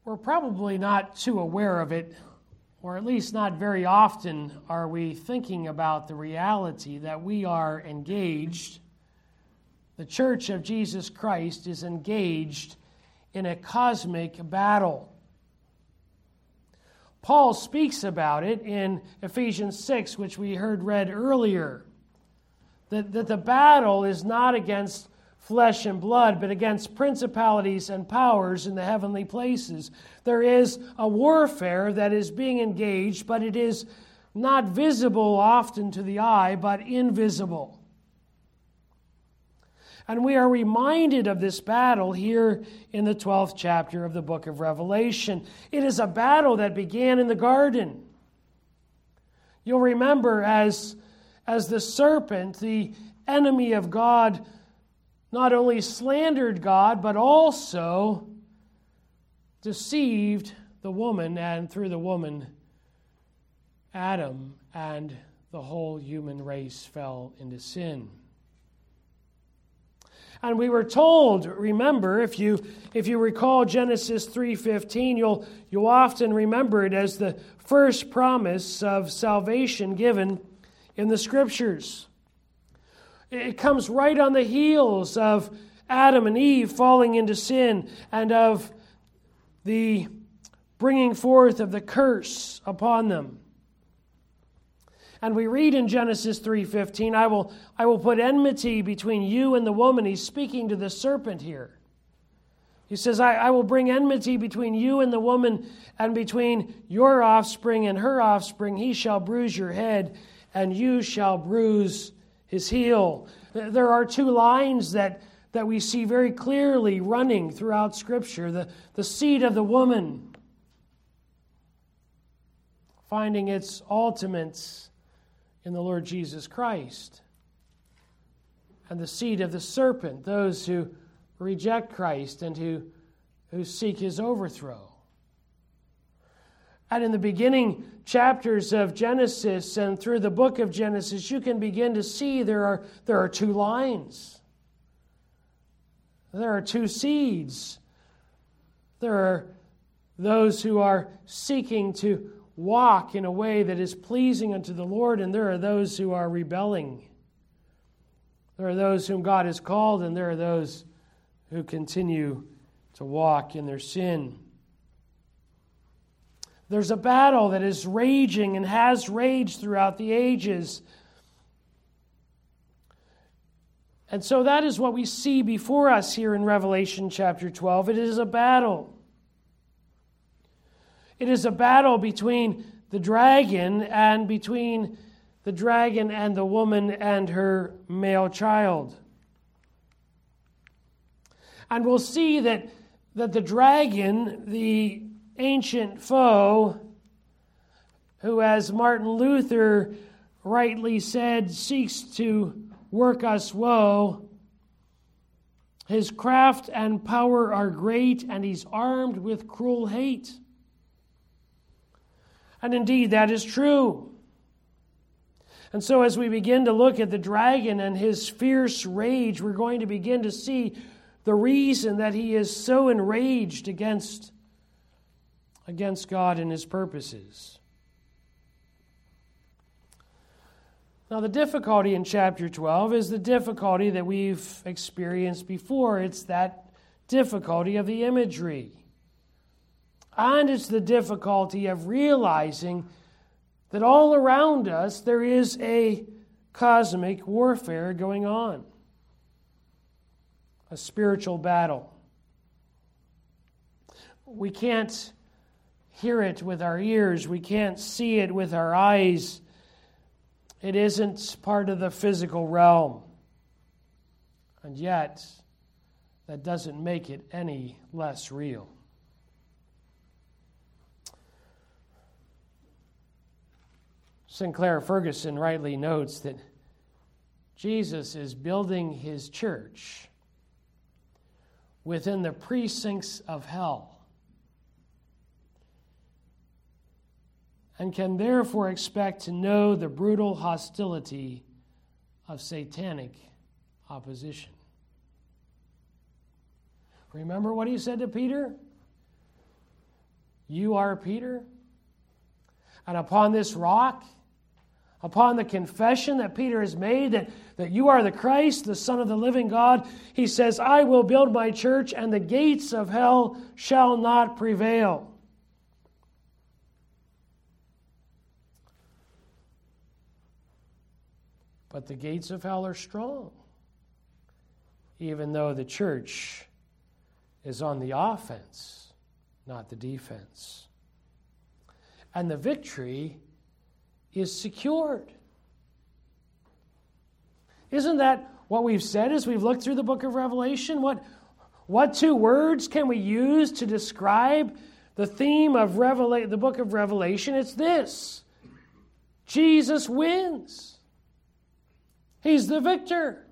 We're probably not too aware of it, or at least not very often are we thinking about the reality that we are engaged. The Church of Jesus Christ is engaged in a cosmic battle. Paul speaks about it in Ephesians 6, which we heard read earlier, that the battle is not against flesh and blood, but against principalities and powers in the heavenly places. There is a warfare that is being engaged, but it is not visible often to the eye, but invisible. And we are reminded of this battle here in the 12th chapter of the book of Revelation. It is a battle that began in the garden. You'll remember as the serpent, the enemy of God, not only slandered God, but also deceived the woman, and through the woman, Adam, and the whole human race fell into sin. And we were told, remember, if you recall Genesis 3:15, you'll often remember it as the first promise of salvation given in the Scriptures. It comes right on the heels of Adam and Eve falling into sin and of the bringing forth of the curse upon them. And we read in Genesis 3:15, I will put enmity between you and the woman. He's speaking to the serpent here. He says, I will bring enmity between you and the woman, and between your offspring and her offspring. He shall bruise your head, and you shall bruise his heel. There are two lines that we see very clearly running throughout Scripture. The seed of the woman finding its ultimates in the Lord Jesus Christ. And the seed of the serpent, those who reject Christ and who seek his overthrow. And in the beginning chapters of Genesis and through the book of Genesis, you can begin to see there are two lines. There are two seeds. There are those who are seeking to walk in a way that is pleasing unto the Lord, and there are those who are rebelling. There are those whom God has called, and there are those who continue to walk in their sin. There's a battle that is raging and has raged throughout the ages. And so that is what we see before us here in Revelation chapter 12. It is a battle. It is a battle between the dragon and the woman and her male child. And we'll see that the dragon, the ancient foe, who, as Martin Luther rightly said, seeks to work us woe. His craft and power are great, and he's armed with cruel hate. And indeed, that is true. And so as we begin to look at the dragon and his fierce rage, we're going to begin to see the reason that he is so enraged against God and his purposes. Now, the difficulty in chapter 12 is the difficulty that we've experienced before. It's that difficulty of the imagery. And it's the difficulty of realizing that all around us there is a cosmic warfare going on. A spiritual battle. We can't hear it with our ears. We can't see it with our eyes. It isn't part of the physical realm. And yet, that doesn't make it any less real. Sinclair Ferguson rightly notes that Jesus is building his church within the precincts of hell, and can therefore expect to know the brutal hostility of satanic opposition. Remember what he said to Peter? You are Peter, and upon this rock, upon the confession that Peter has made that you are the Christ, the Son of the living God, he says, I will build my church, and the gates of hell shall not prevail. But the gates of hell are strong, even though the church is on the offense, not the defense. And the victory is secured. Isn't that what we've said as we've looked through the book of Revelation? What two words can we use to describe the theme of the book of Revelation? It's this: Jesus wins. He's the victor.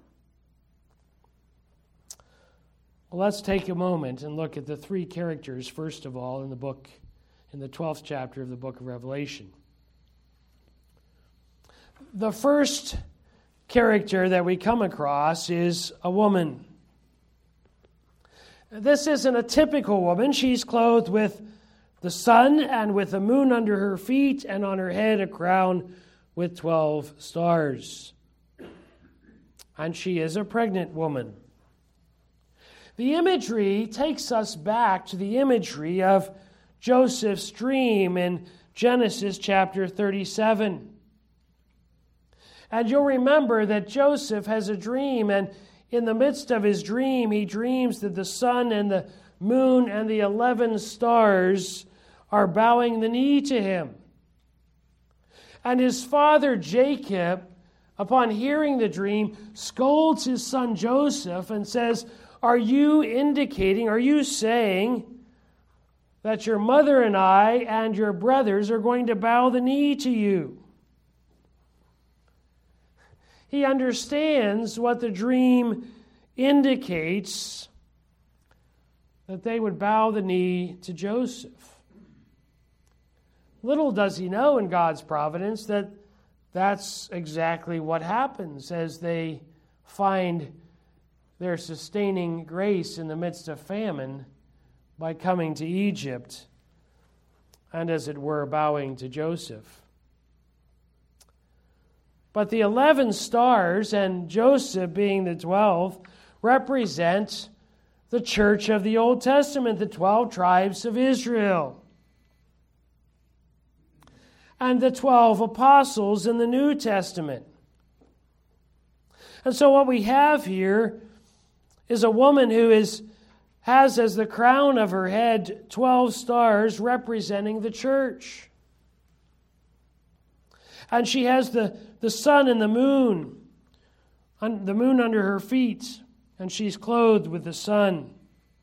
Well, let's take a moment and look at the three characters, first of all, in the 12th chapter of the book of Revelation. The first character that we come across is a woman. This isn't a typical woman. She's clothed with the sun and with the moon under her feet, and on her head a crown with 12 stars. And she is a pregnant woman. The imagery takes us back to the imagery of Joseph's dream in Genesis chapter 37. And you'll remember that Joseph has a dream, and in the midst of his dream, he dreams that the sun and the moon and the 11 stars are bowing the knee to him. And his father Jacob, upon hearing the dream, scolds his son Joseph and says, are you saying that your mother and I and your brothers are going to bow the knee to you? He understands what the dream indicates, that they would bow the knee to Joseph. Little does he know in God's providence that that's exactly what happens as they find their sustaining grace in the midst of famine by coming to Egypt and, as it were, bowing to Joseph. But the 11 stars and Joseph being the 12 represent the church of the Old Testament, the 12 tribes of Israel, and the 12 apostles in the New Testament. And so what we have here is a woman who has as the crown of her head 12 stars representing the church. And she has the sun and the moon under her feet, and she's clothed with the sun.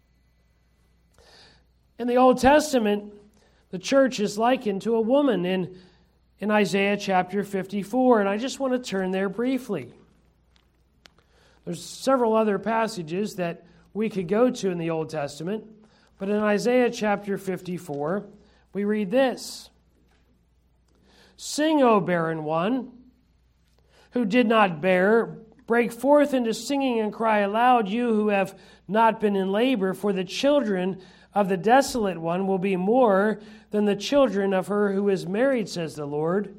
In the Old Testament, the church is likened to a woman in Isaiah chapter 54, and I just want to turn there briefly. There's several other passages that we could go to in the Old Testament, but in Isaiah chapter 54, we read this: Sing, O barren one, who did not bear, break forth into singing and cry aloud, you who have not been in labor, for the children of the desolate one will be more than the children of her who is married, says the Lord.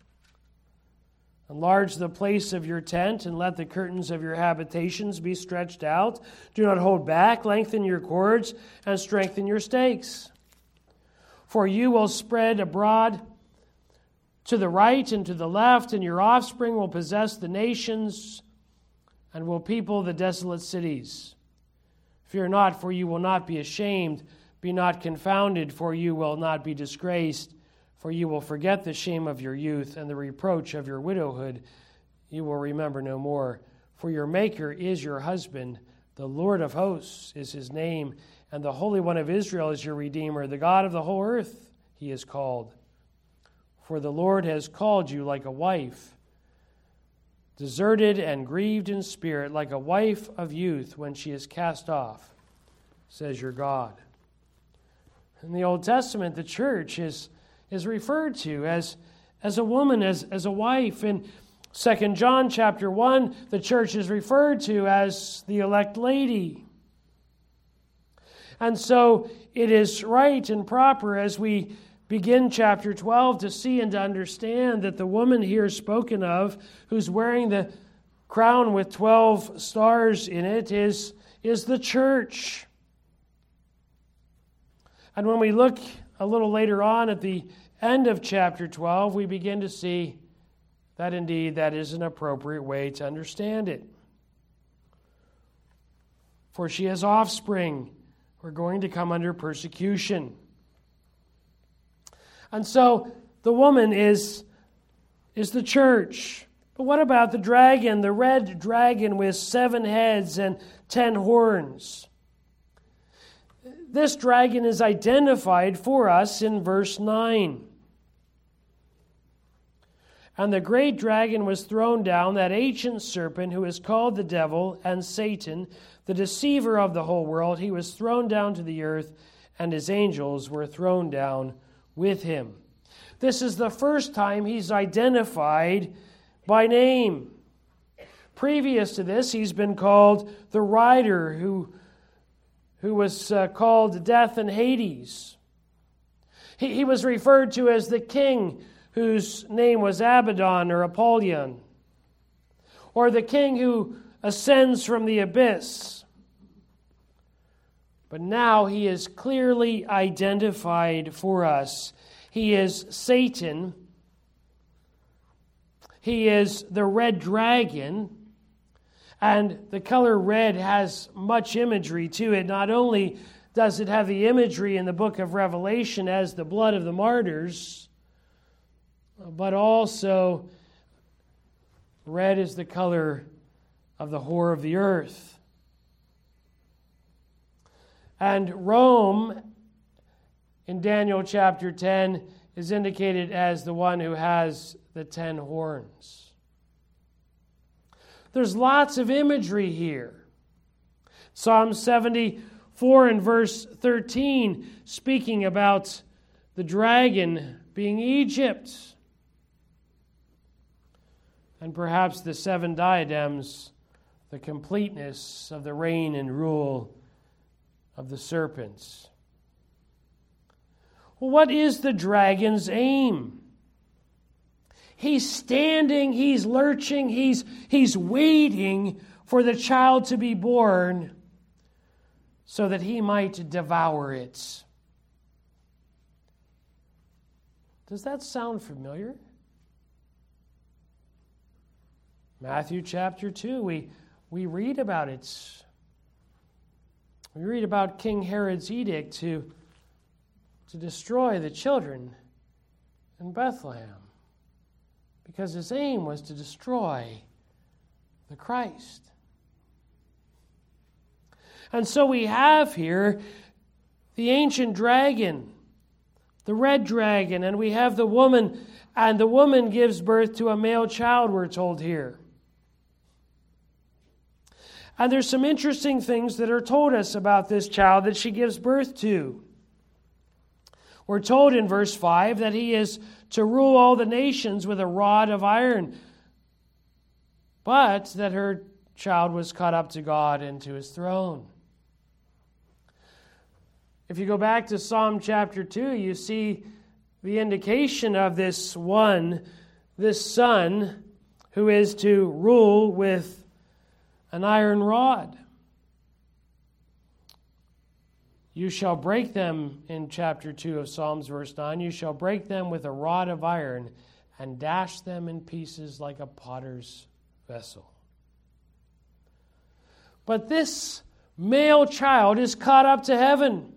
Enlarge the place of your tent, and let the curtains of your habitations be stretched out. Do not hold back, lengthen your cords, and strengthen your stakes. For you will spread abroad to the right and to the left, and your offspring will possess the nations and will people the desolate cities. Fear not, for you will not be ashamed. Be not confounded, for you will not be disgraced. For you will forget the shame of your youth, and the reproach of your widowhood you will remember no more. For your Maker is your husband, the Lord of hosts is his name, and the Holy One of Israel is your Redeemer. The God of the whole earth he is called. For the Lord has called you like a wife, deserted and grieved in spirit, like a wife of youth when she is cast off, says your God. In the Old Testament, the church is referred to as a woman, as a wife. In 2 John chapter 1, the church is referred to as the elect lady. And so it is right and proper as we begin chapter 12 to see and to understand that the woman here spoken of, who's wearing the crown with 12 stars in it, is the church. And when we look a little later on at the end of chapter 12, we begin to see that indeed that is an appropriate way to understand it. For she has offspring who are going to come under persecution. And so the woman is the church. But what about the dragon, the red dragon with 7 heads and 10 horns? This dragon is identified for us in verse 9. And the great dragon was thrown down, that ancient serpent who is called the devil and Satan, the deceiver of the whole world. He was thrown down to the earth, and his angels were thrown down with him. This is the first time he's identified by name. Previous to this, he's been called the rider who was called Death and Hades. He was referred to as the king whose name was Abaddon or Apollyon, or the king who ascends from the abyss. But now he is clearly identified for us. He is Satan. He is the red dragon. And the color red has much imagery to it. Not only does it have the imagery in the book of Revelation as the blood of the martyrs, but also red is the color of the whore of the earth. And Rome, in Daniel chapter 10, is indicated as the one who has the 10 horns. There's lots of imagery here. Psalm 74 and verse 13, speaking about the dragon being Egypt. And perhaps the 7 diadems, the completeness of the reign and rule of the serpents. Well, what is the dragon's aim? He's standing, he's lurching, he's waiting for the child to be born so that he might devour it. Does that sound familiar? Matthew chapter 2, we read about it. We read about King Herod's edict to destroy the children in Bethlehem because his aim was to destroy the Christ. And so we have here the ancient dragon, the red dragon, and we have the woman, and the woman gives birth to a male child, we're told here. And there's some interesting things that are told us about this child that she gives birth to. We're told in verse 5 that he is to rule all the nations with a rod of iron, but that her child was caught up to God and to his throne. If you go back to Psalm chapter 2, you see the indication of this son who is to rule with an iron rod. You shall break them, in chapter 2 of Psalms, verse 9, you shall break them with a rod of iron and dash them in pieces like a potter's vessel. But this male child is caught up to heaven.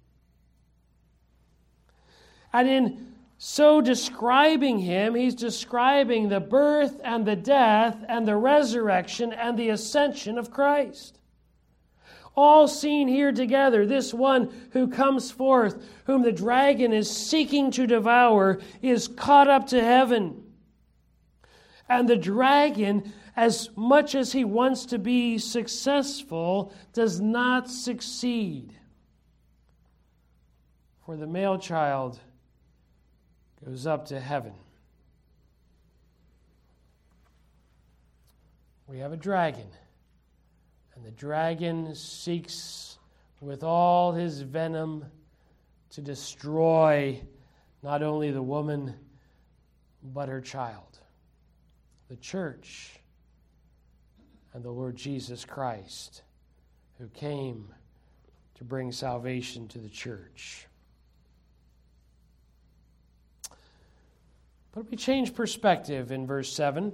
And in so describing him, he's describing the birth and the death and the resurrection and the ascension of Christ. All seen here together, this one who comes forth, whom the dragon is seeking to devour, is caught up to heaven. And the dragon, as much as he wants to be successful, does not succeed. For the male child goes up to heaven. We have a dragon, and the dragon seeks with all his venom to destroy not only the woman, but her child, the church, and the Lord Jesus Christ, who came to bring salvation to the church. But we change perspective in verse 7.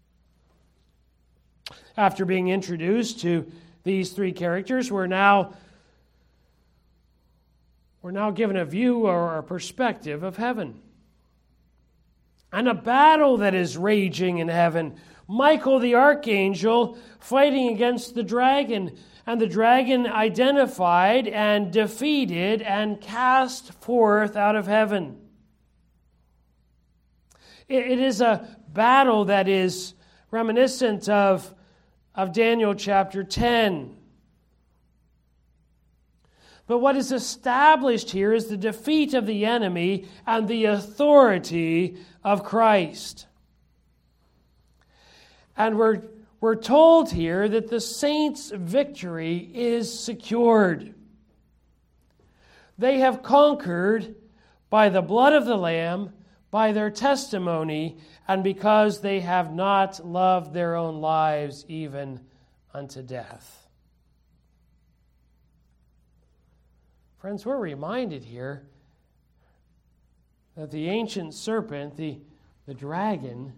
After being introduced to these three characters, we're now given a view or a perspective of heaven. And a battle that is raging in heaven. Michael the archangel fighting against the dragon, and the dragon identified and defeated and cast forth out of heaven. It is a battle that is reminiscent of Daniel chapter 10. But what is established here is the defeat of the enemy and the authority of Christ. And we're told here that the saints' victory is secured. They have conquered by the blood of the Lamb, by their testimony, and because they have not loved their own lives even unto death. Friends, we're reminded here that the ancient serpent, the dragon,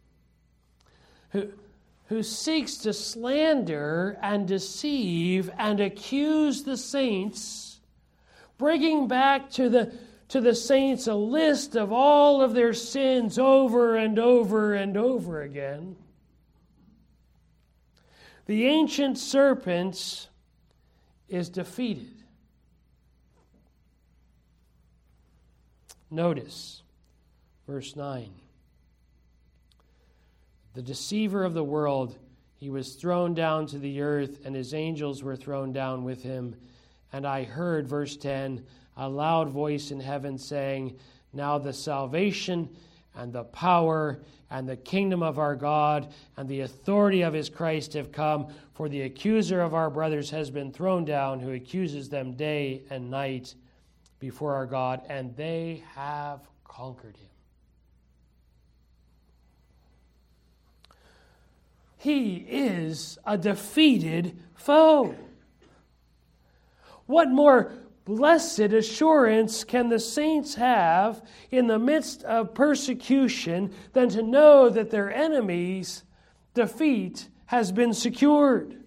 who seeks to slander and deceive and accuse the saints, bringing back to the saints a list of all of their sins over and over and over again. The ancient serpent is defeated. Notice verse 9. The deceiver of the world, he was thrown down to the earth, and his angels were thrown down with him. And I heard, verse 10, a loud voice in heaven saying, now the salvation and the power and the kingdom of our God and the authority of his Christ have come, for the accuser of our brothers has been thrown down, who accuses them day and night before our God, and they have conquered him. He is a defeated foe. What more blessed assurance can the saints have in the midst of persecution than to know that their enemies' defeat has been secured?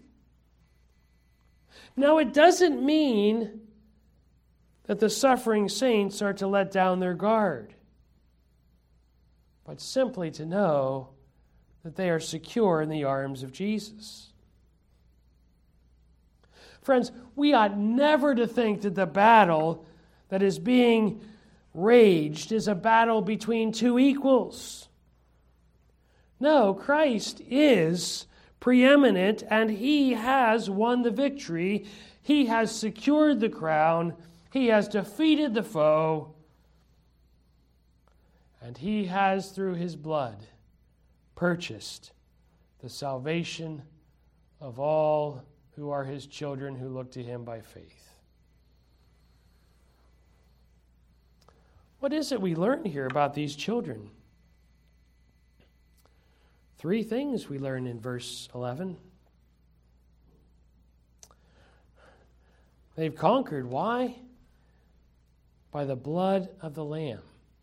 Now, it doesn't mean that the suffering saints are to let down their guard, but simply to know that they are secure in the arms of Jesus. Friends, we ought never to think that the battle that is being waged is a battle between two equals. No, Christ is preeminent, and he has won the victory. He has secured the crown. He has defeated the foe, and he has, through his blood, purchased the salvation of all who are his children who look to him by faith. What is it we learn here about these children? 3 things we learn in verse 11. They've conquered. Why? By the blood of the Lamb.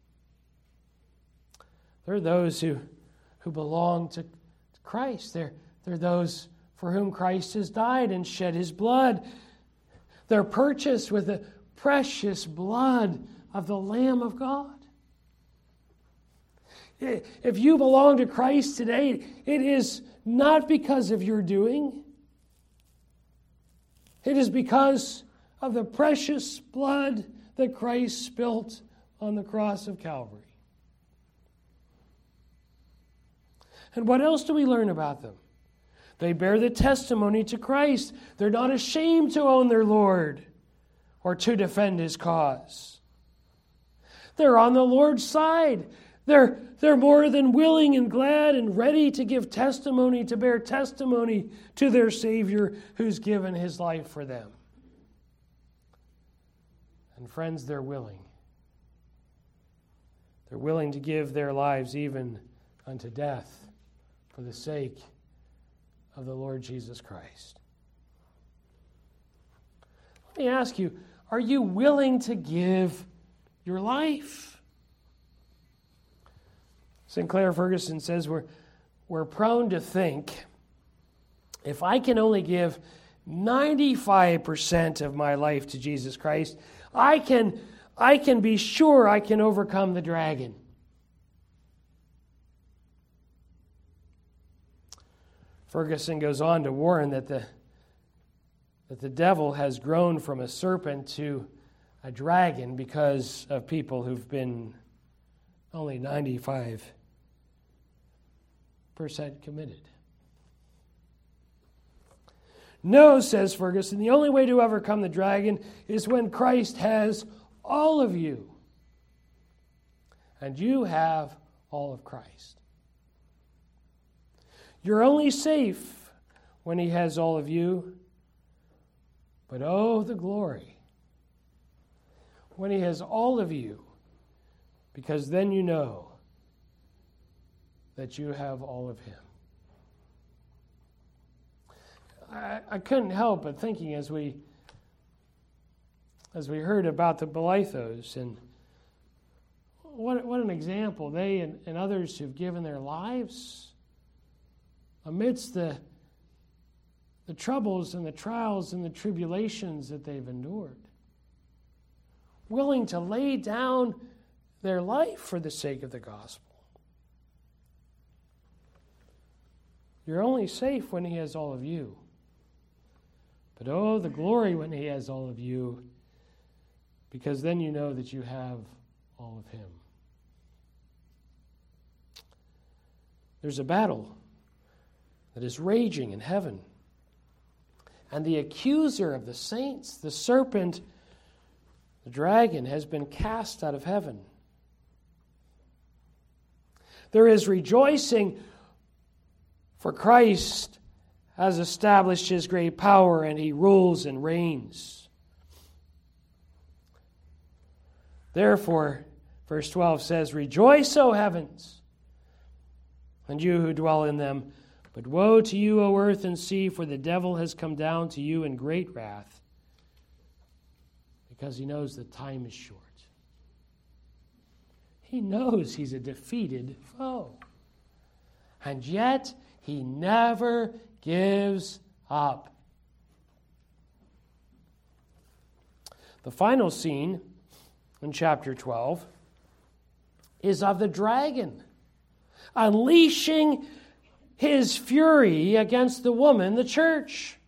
They're those who belong to Christ. They're those for whom Christ has died and shed his blood. They're purchased with the precious blood of the Lamb of God. If you belong to Christ today, it is not because of your doing. It is because of the precious blood that Christ spilt on the cross of Calvary. And what else do we learn about them? They bear the testimony to Christ. They're not ashamed to own their Lord or to defend his cause. They're on the Lord's side. They're more than willing and glad and ready to give testimony, to bear testimony to their Savior who's given his life for them. And friends, they're willing. They're willing to give their lives even unto death for the sake of the Lord Jesus Christ. Let me ask you, are you willing to give your life? Sinclair Ferguson says we're prone to think, if I can only give 95% of my life to Jesus Christ, I can be sure I can overcome the dragon. Ferguson goes on to warn that the devil has grown from a serpent to a dragon because of people who've been only 95% committed. No, says Ferguson, the only way to overcome the dragon is when Christ has all of you. And you have all of Christ. You're only safe when he has all of you. But oh, the glory when he has all of you, because then you know that you have all of him. I couldn't help but thinking as we heard about the Blythos, and what an example they and others who've given their lives amidst the troubles and the trials and the tribulations that they've endured, willing to lay down their life for the sake of the gospel. You're only safe when he has all of you. But oh, the glory when he has all of you, because then you know that you have all of him. There's a battle that is raging in heaven. And the accuser of the saints, the serpent, the dragon, has been cast out of heaven. There is rejoicing, for Christ has established his great power, and he rules and reigns. Therefore, verse 12 says, rejoice, O heavens, and you who dwell in them. But woe to you, O earth and sea, for the devil has come down to you in great wrath, because he knows the time is short. He knows he's a defeated foe. And yet, he never gives up. The final scene in chapter 12 is of the dragon unleashing his fury against the woman, the church.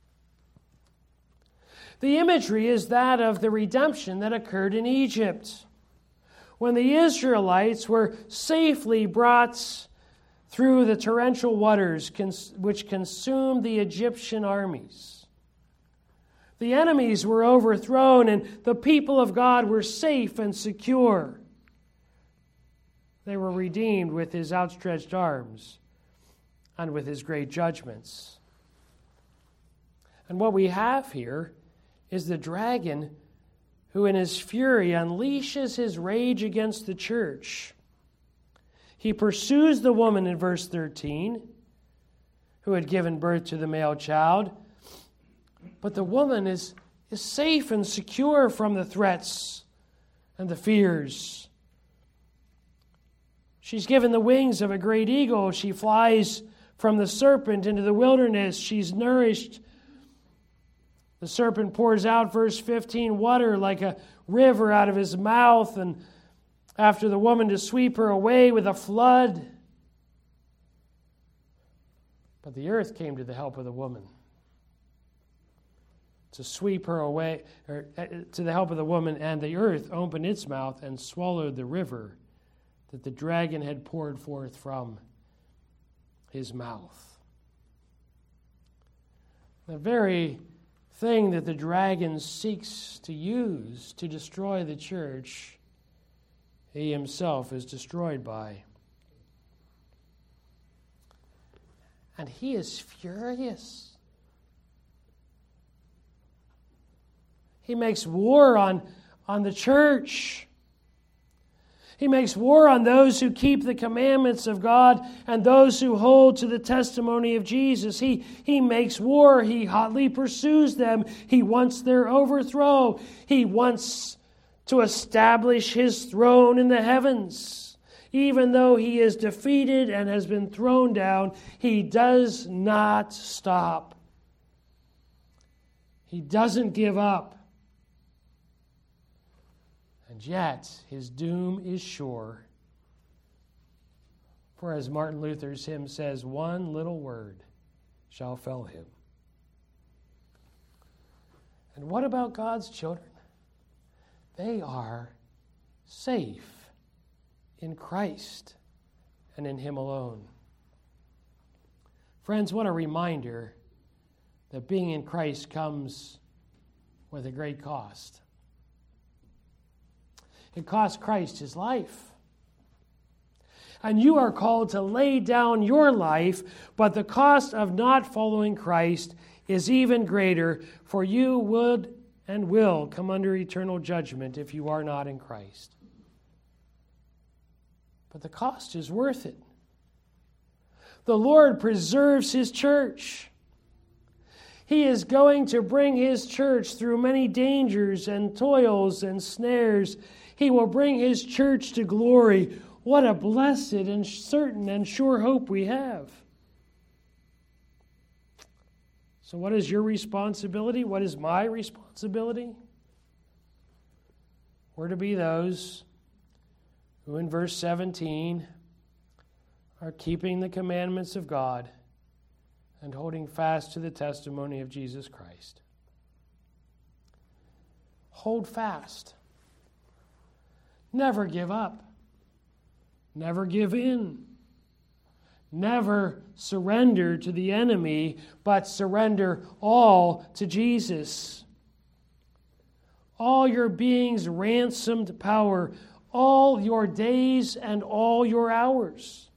The imagery is that of the redemption that occurred in Egypt, when the Israelites were safely brought through the torrential waters which consumed the Egyptian armies. The enemies were overthrown, and the people of God were safe and secure. They were redeemed with his outstretched arms and with his great judgments. And what we have here is the dragon who in his fury unleashes his rage against the church. He pursues the woman in verse 13, who had given birth to the male child. But the woman is safe and secure from the threats and the fears. She's given the wings of a great eagle. She flies from the serpent into the wilderness. She's nourished. The serpent pours out, verse 15, water like a river out of his mouth, and after the woman to sweep her away with a flood. But the earth came to the help of the woman, to sweep her away, or to the help of the woman, and the earth opened its mouth and swallowed the river that the dragon had poured forth from his mouth. The very thing that the dragon seeks to use to destroy the church, he himself is destroyed by. And he is furious. He makes war on on the church. He makes war on those who keep the commandments of God and those who hold to the testimony of Jesus. He makes war. He hotly pursues them. He wants their overthrow. He wants to establish his throne in the heavens. Even though he is defeated and has been thrown down, he does not stop. He doesn't give up. And yet, his doom is sure. For as Martin Luther's hymn says, one little word shall fell him. And what about God's children? They are safe in Christ and in him alone. Friends, what a reminder that being in Christ comes with a great cost. It cost Christ his life. And you are called to lay down your life, but the cost of not following Christ is even greater, for you would and will come under eternal judgment if you are not in Christ. But the cost is worth it. The Lord preserves his church. He is going to bring his church through many dangers and toils and snares. He will bring his church to glory. What a blessed and certain and sure hope we have. So what is your responsibility? What is my responsibility? We're to be those who in verse 17 are keeping the commandments of God and holding fast to the testimony of Jesus Christ. Hold fast. Never give up. Never give in. Never surrender to the enemy, but surrender all to Jesus. All your being's ransomed power, all your days and all your hours.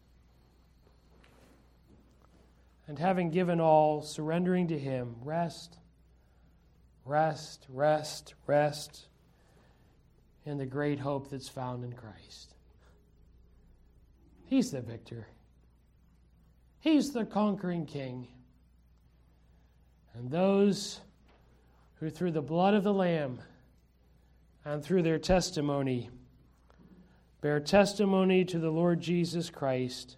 And having given all, surrendering to him, rest, rest, rest, rest in the great hope that's found in Christ. He's the victor. He's the conquering king. And those who through the blood of the Lamb and through their testimony bear testimony to the Lord Jesus Christ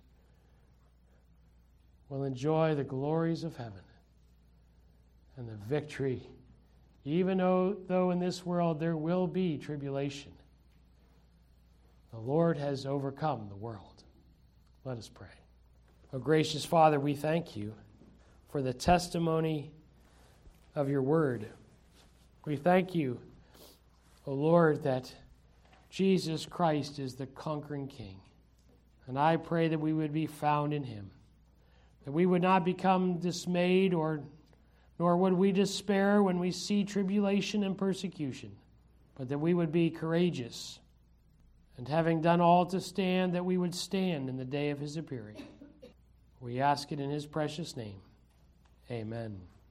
will enjoy the glories of heaven and the victory, even though in this world there will be tribulation. The Lord has overcome the world. Let us pray. O gracious Father, we thank you for the testimony of your word. We thank you, O Lord, that Jesus Christ is the conquering King. And I pray that we would be found in him, that we would not become dismayed nor would we despair when we see tribulation and persecution, but that we would be courageous, and having done all to stand, that we would stand in the day of his appearing. We ask it in his precious name. Amen.